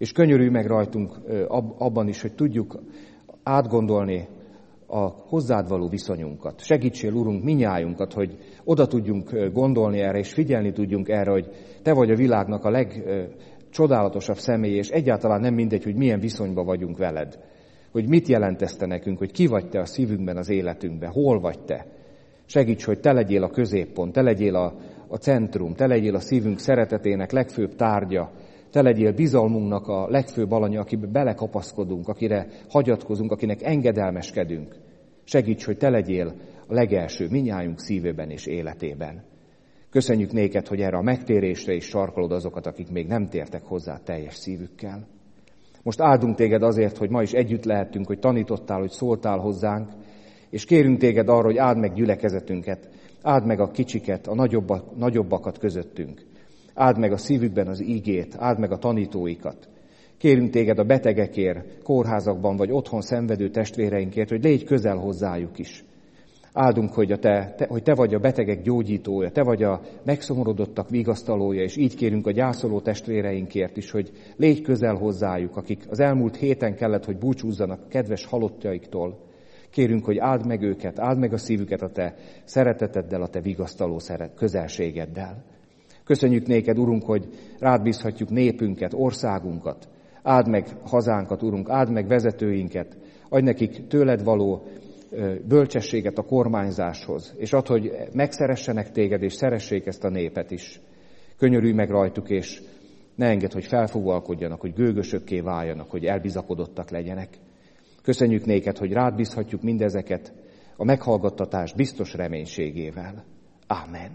És könyörülj meg rajtunk abban is, hogy tudjuk átgondolni a hozzád való viszonyunkat. Segítsél, Urunk, minnyájunkat, hogy oda tudjunk gondolni erre, és figyelni tudjunk erre, hogy Te vagy a világnak a legcsodálatosabb személy, és egyáltalán nem mindegy, hogy milyen viszonyban vagyunk veled. Hogy mit jelent ezt te nekünk, hogy ki vagy Te a szívünkben, az életünkben, hol vagy Te. Segíts, hogy Te legyél a középpont, Te legyél a centrum, Te legyél a szívünk szeretetének legfőbb tárgya, Te legyél bizalmunknak a legfőbb alanya, akibe belekapaszkodunk, akire hagyatkozunk, akinek engedelmeskedünk. Segíts, hogy Te legyél a legelső mindnyájunk szívében és életében. Köszönjük néked, hogy erre a megtérésre is sarkolod azokat, akik még nem tértek hozzá teljes szívükkel. Most áldunk Téged azért, hogy ma is együtt lehettünk, hogy tanítottál, hogy szóltál hozzánk, és kérünk Téged arra, hogy áld meg gyülekezetünket, áld meg a kicsiket, a nagyobbakat közöttünk. Áld meg a szívükben az ígét, áld meg a tanítóikat. Kérünk Téged a betegekért, kórházakban vagy otthon szenvedő testvéreinkért, hogy légy közel hozzájuk is. Áldunk, hogy Te vagy a betegek gyógyítója, Te vagy a megszomorodottak vigasztalója, és így kérünk a gyászoló testvéreinkért is, hogy légy közel hozzájuk, akik az elmúlt héten kellett, hogy búcsúzzanak kedves halottjaiktól. Kérünk, hogy áld meg őket, áld meg a szívüket a Te szereteteddel, a Te vigasztaló közelségeddel. Köszönjük néked, Urunk, hogy rád bízhatjuk népünket, országunkat. Áld meg hazánkat, Urunk, áld meg vezetőinket, adj nekik tőled való bölcsességet a kormányzáshoz, és add, hogy megszeressenek téged, és szeressék ezt a népet is. Könyörülj meg rajtuk, és ne engedd, hogy felfúvalkodjanak, hogy gőgösökké váljanak, hogy elbizakodottak legyenek. Köszönjük néked, hogy rád bízhatjuk mindezeket a meghallgattatás biztos reménységével. Ámen.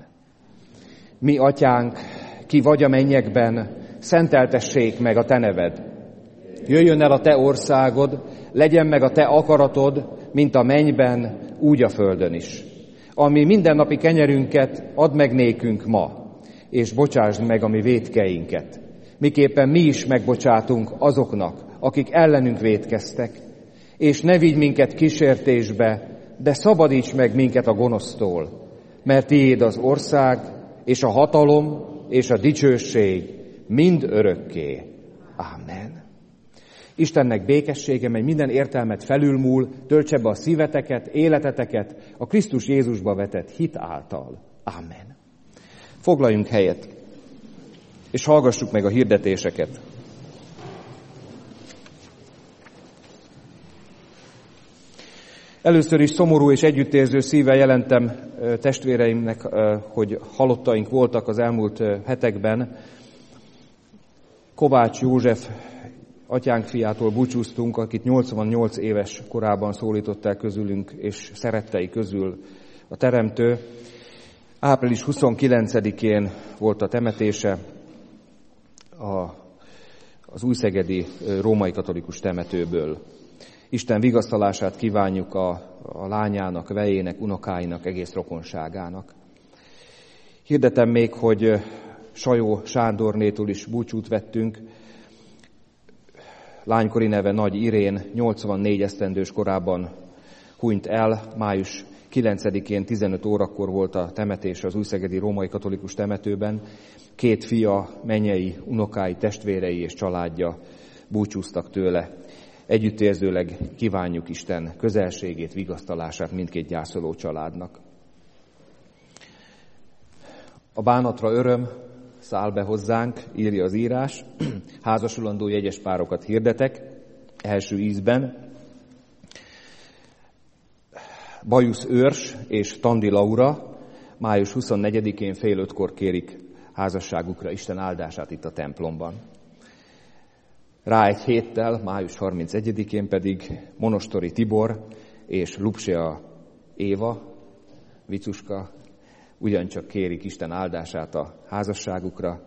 Mi, Atyánk, ki vagy a mennyekben, szenteltessék meg a Te neved. Jöjjön el a Te országod, legyen meg a Te akaratod, mint a mennyben, úgy a földön is. Ami mindennapi kenyerünket add meg nékünk ma, és bocsásd meg a mi vétkeinket. Miképpen mi is megbocsátunk azoknak, akik ellenünk vétkeztek, és ne vigy minket kísértésbe, de szabadíts meg minket a gonosztól, mert tiéd az ország, és a hatalom, és a dicsőség mind örökké. Ámen. Istennek békessége, mely minden értelmet felülmúl, töltse be a szíveteket, életeteket a Krisztus Jézusba vetett hit által. Ámen. Foglaljunk helyet, és hallgassuk meg a hirdetéseket. Először is szomorú és együttérző szívvel jelentem testvéreimnek, hogy halottaink voltak az elmúlt hetekben. Kovács József atyánk fiától búcsúztunk, akit 88 éves korában szólított el közülünk, és szerettei közül a Teremtő. Április 29-én volt a temetése az újszegedi római katolikus temetőből. Isten vigasztalását kívánjuk a lányának, vejének, unokáinak, egész rokonságának. Hirdetem még, hogy Sajó Sándornétól is búcsút vettünk. Lánykori neve Nagy Irén 84 esztendős korában hunyt el. Május 9-én 15 órakor volt a temetés az újszegedi római katolikus temetőben. 2 fia, mennyei, unokái, testvérei és családja búcsúztak tőle. Együttérzőleg kívánjuk Isten közelségét, vigasztalását mindkét gyászoló családnak. A bánatra öröm száll be hozzánk, írja az írás. Házasulandó jegyes párokat hirdetek első ízben. Bajusz Őrs és Tandi Laura május 24-én fél 5-kor kérik házasságukra Isten áldását itt a templomban. Rá egy héttel, május 31-én pedig Monostori Tibor és Lupsea Éva, Vicuska, ugyancsak kérik Isten áldását a házasságukra.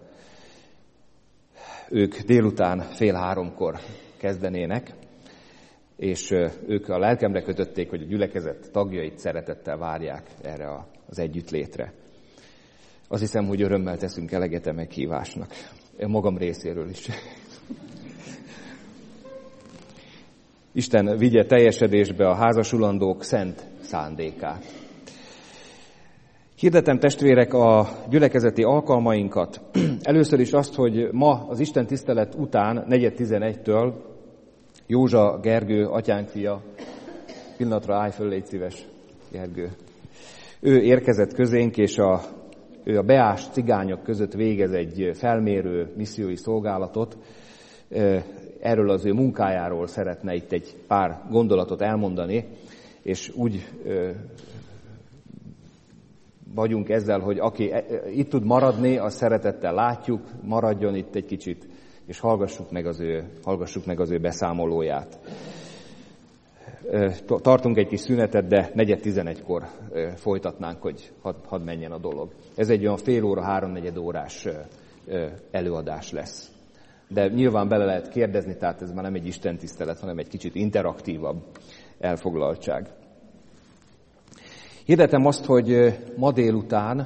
Ők délután 2:30 kezdenének, és ők a lelkemre kötötték, hogy a gyülekezet tagjait szeretettel várják erre az együttlétre. Azt hiszem, hogy örömmel teszünk eleget a meghívásnak. Magam részéről is. Isten vigye teljesedésbe a házasulandók szent szándékát. Hirdetem, testvérek, a gyülekezeti alkalmainkat. Először is azt, hogy ma az Isten tisztelet után 4:11-től Józsa Gergő, atyánk fia, pillanatra állj föl, légy szíves, Gergő. Ő érkezett közénk, és ő a beás cigányok között végez egy felmérő missziói szolgálatot. Erről az ő munkájáról szeretne itt egy pár gondolatot elmondani, és úgy vagyunk ezzel, hogy aki itt tud maradni, azt szeretettel látjuk, maradjon itt egy kicsit, és hallgassuk meg az ő beszámolóját. Tartunk egy kis szünetet, de 4:11-kor folytatnánk, hogy hadd menjen a dolog. Ez egy olyan fél óra, 3-4 órás előadás lesz. De nyilván bele lehet kérdezni, tehát ez már nem egy istentisztelet, hanem egy kicsit interaktívabb elfoglaltság. Hirdetem azt, hogy ma délután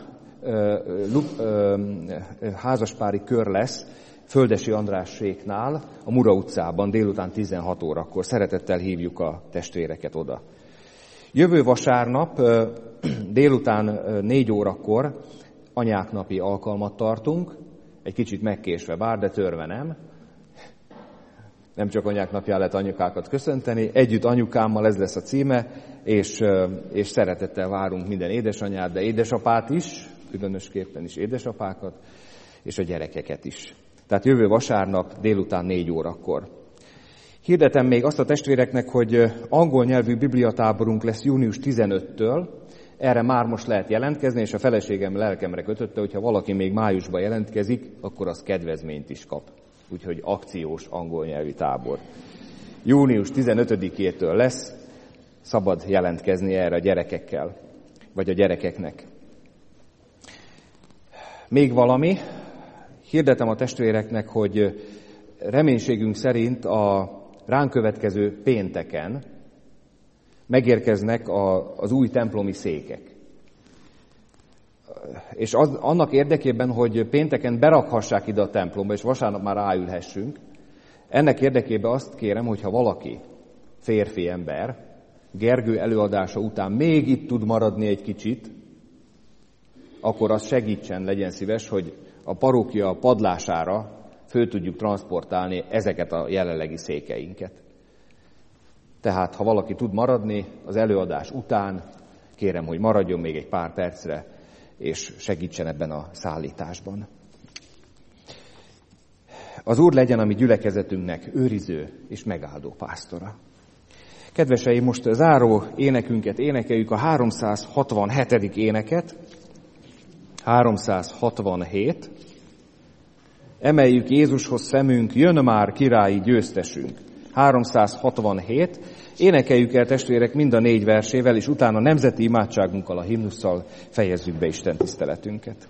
házaspári kör lesz Földesi Andráséknál, a Mura utcában, délután 16 órakor. Szeretettel hívjuk a testvéreket oda. Jövő vasárnap délután 4 órakor anyáknapi alkalmat tartunk, egy kicsit megkésve bár, de törve nem. Nem csak anyák napján lehet anyukákat köszönteni, együtt anyukámmal, ez lesz a címe, és szeretettel várunk minden édesanyát, de édesapát is, különösképpen is édesapákat, és a gyerekeket is. Tehát jövő vasárnap délután 4 órakor. Hirdetem még azt a testvéreknek, hogy angol nyelvű bibliatáborunk lesz június 15-től, erre már most lehet jelentkezni, és a feleségem lelkemre kötötte, hogyha valaki még májusban jelentkezik, akkor az kedvezményt is kap. Úgyhogy akciós angol nyelvű tábor. Június 15-től lesz, szabad jelentkezni erre a gyerekekkel, vagy a gyerekeknek. Még valami, hirdetem a testvéreknek, hogy reménységünk szerint a ránk következő pénteken megérkeznek az új templomi székek. És annak érdekében, hogy pénteken berakhassák ide a templomba, és vasárnap már ráülhessünk, ennek érdekében azt kérem, hogyha valaki, férfi ember, Gergő előadása után még itt tud maradni egy kicsit, akkor az segítsen, legyen szíves, hogy a parókia padlására föl tudjuk transportálni ezeket a jelenlegi székeinket. Tehát, ha valaki tud maradni az előadás után, kérem, hogy maradjon még egy pár percre, és segítsen ebben a szállításban. Az Úr legyen a mi gyülekezetünknek őriző és megáldó pásztora. Kedveseim, most záró énekünket énekeljük, a 367. éneket. 367. Emeljük Jézushoz szemünk, jön már királyi győztesünk. 367. Énekeljük el, testvérek, mind a 4 versével, és utána nemzeti imádságunkkal, a himnusszal fejezzük be Isten tiszteletünket.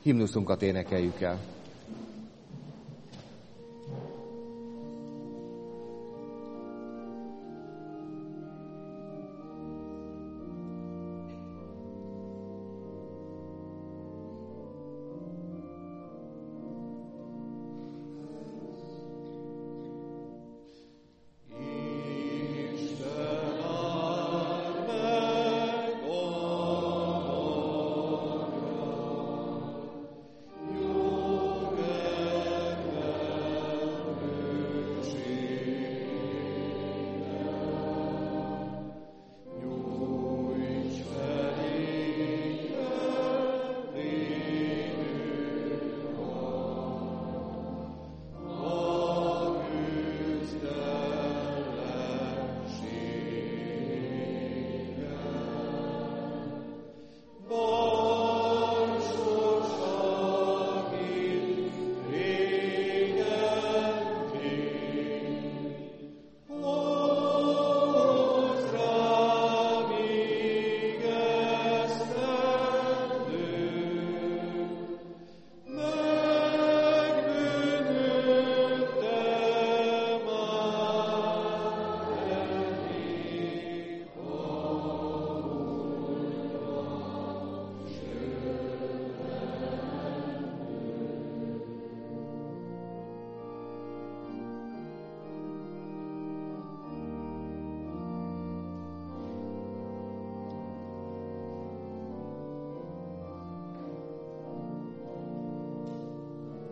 Himnuszunkat énekeljük el.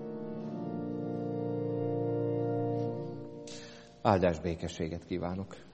Áldás békességet kívánok!